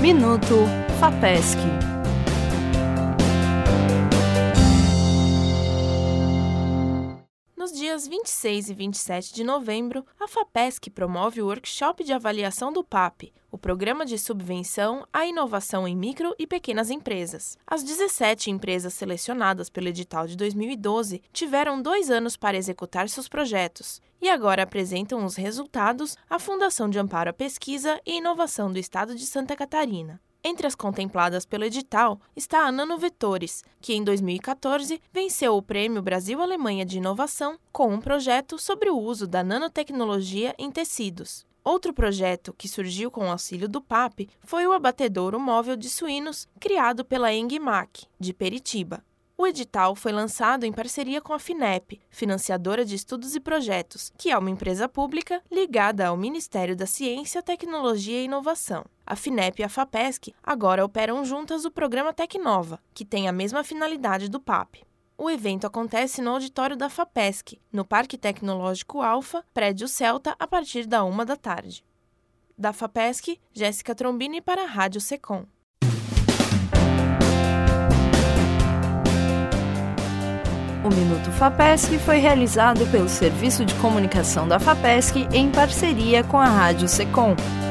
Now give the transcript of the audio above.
Minuto FAPESC. Nos dias 26 e 27 de novembro, a FAPESC promove o workshop de avaliação do PAP, o Programa de Subvenção à Inovação em Micro e Pequenas Empresas. As 17 empresas selecionadas pelo edital de 2012 tiveram 2 anos para executar seus projetos e agora apresentam os resultados à Fundação de Amparo à Pesquisa e Inovação do Estado de Santa Catarina. Entre as contempladas pelo edital está a Nanovetores, que em 2014 venceu o Prêmio Brasil-Alemanha de Inovação com um projeto sobre o uso da nanotecnologia em tecidos. Outro projeto que surgiu com o auxílio do PAP foi o abatedouro móvel de suínos criado pela Engmac, de Peritiba. O edital foi lançado em parceria com a FINEP, financiadora de estudos e projetos, que é uma empresa pública ligada ao Ministério da Ciência, Tecnologia e Inovação. A FINEP e a FAPESC agora operam juntas o programa Tecnova, que tem a mesma finalidade do PAP. O evento acontece no auditório da FAPESC, no Parque Tecnológico Alfa, prédio Celta, a partir da 13h. Da FAPESC, Jéssica Trombini para a Rádio Secom. O Minuto FAPESC foi realizado pelo Serviço de Comunicação da FAPESC em parceria com a Rádio Secom.